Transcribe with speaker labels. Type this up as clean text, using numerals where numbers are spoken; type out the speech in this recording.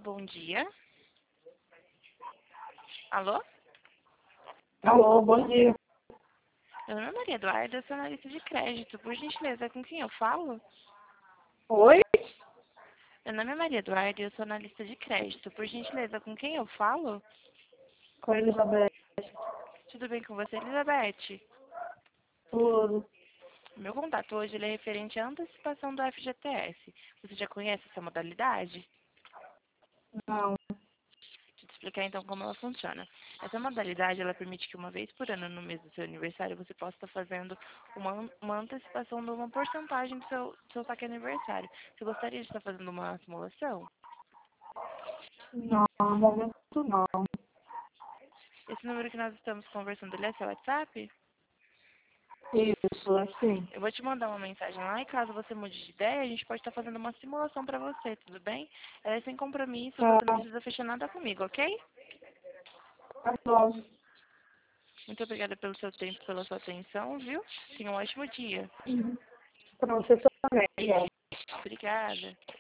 Speaker 1: bom dia. Alô?
Speaker 2: Alô, bom dia.
Speaker 1: Meu nome é Maria Eduarda, eu sou analista de crédito. Por gentileza, com quem eu falo?
Speaker 2: Oi?
Speaker 1: Meu nome é Maria Eduarda e eu sou analista de crédito. Por gentileza, com quem eu falo?
Speaker 2: Com a Elizabeth.
Speaker 1: Tudo bem com você, Elizabeth?
Speaker 2: Tudo.
Speaker 1: Meu contato hoje ele é referente à antecipação do FGTS. Você já conhece essa modalidade?
Speaker 2: Não.
Speaker 1: Deixa eu te explicar então como ela funciona. Essa modalidade ela permite que uma vez por ano, no mês do seu aniversário, você possa estar fazendo uma antecipação de uma porcentagem do seu saque aniversário. Você gostaria de estar fazendo uma simulação?
Speaker 2: Não, no momento não.
Speaker 1: Esse número que nós estamos conversando, ele é seu WhatsApp?
Speaker 2: Isso, assim.
Speaker 1: Eu vou te mandar uma mensagem lá e caso você mude de ideia, a gente pode estar fazendo uma simulação para você, tudo bem? Ela é sem compromisso,
Speaker 2: Tá,
Speaker 1: você não precisa fechar nada comigo, ok?
Speaker 2: tá bom.
Speaker 1: Muito obrigada pelo seu tempo, pela sua atenção, viu? Tenha um ótimo dia.
Speaker 2: Pra você também.
Speaker 1: Obrigada.